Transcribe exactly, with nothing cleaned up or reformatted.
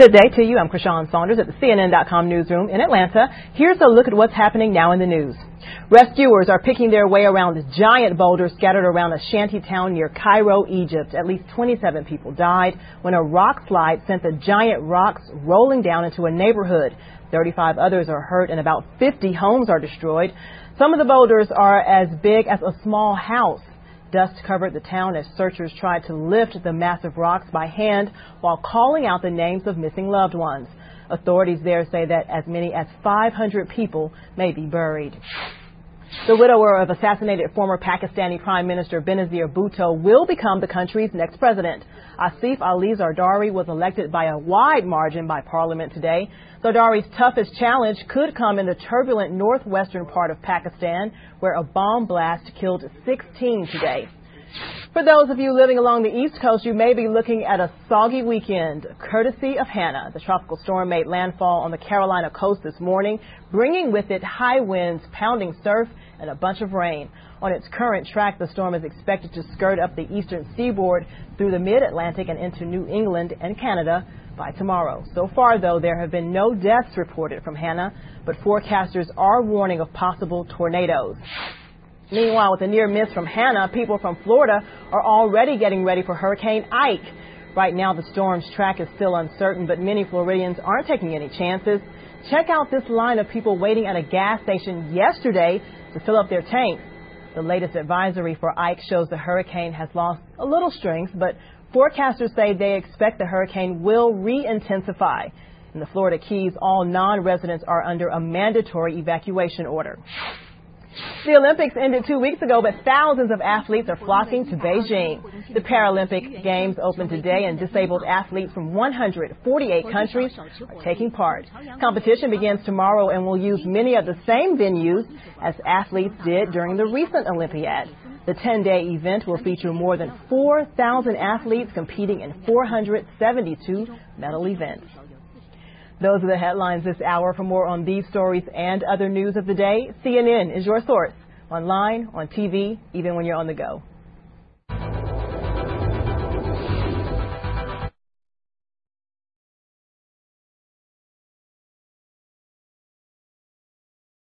Good day to you. I'm Krishan Saunders at the C N N dot com newsroom in Atlanta. Here's a look at what's happening now in the news. Rescuers are picking their way around giant boulders scattered around a shanty town near Cairo, Egypt. At least twenty-seven people died when a rock slide sent the giant rocks rolling down into a neighborhood. thirty-five others are hurt and about fifty homes are destroyed. Some of the boulders are as big as a small house. Dust covered the town as searchers tried to lift the massive rocks by hand while calling out the names of missing loved ones. Authorities there say that as many as five hundred people may be buried. The widower of assassinated former Pakistani Prime Minister Benazir Bhutto will become the country's next president. Asif Ali Zardari was elected by a wide margin by parliament today. Zardari's toughest challenge could come in the turbulent northwestern part of Pakistan, where a bomb blast killed sixteen today. For those of you living along the East Coast, you may be looking at a soggy weekend, courtesy of Hannah. The tropical storm made landfall on the Carolina coast this morning, bringing with it high winds, pounding surf, and a bunch of rain. On its current track, the storm is expected to skirt up the eastern seaboard through the mid-Atlantic and into New England and Canada by tomorrow. So far, though, there have been no deaths reported from Hannah, but forecasters are warning of possible tornadoes. Meanwhile, with a near miss from Hannah, people from Florida are already getting ready for Hurricane Ike. Right now, the storm's track is still uncertain, but many Floridians aren't taking any chances. Check out this line of people waiting at a gas station yesterday to fill up their tanks. The latest advisory for Ike shows the hurricane has lost a little strength, but forecasters say they expect the hurricane will re-intensify. In the Florida Keys, all non-residents are under a mandatory evacuation order. The Olympics ended two weeks ago, but thousands of athletes are flocking to Beijing. The Paralympic Games opened today, and disabled athletes from one hundred forty-eight countries are taking part. Competition begins tomorrow and will use many of the same venues as athletes did during the recent Olympiad. The ten-day event will feature more than four thousand athletes competing in four hundred seventy-two medal events. Those are the headlines this hour. For more on these stories and other news of the day, C N N is your source, online, on T V, even when you're on the go.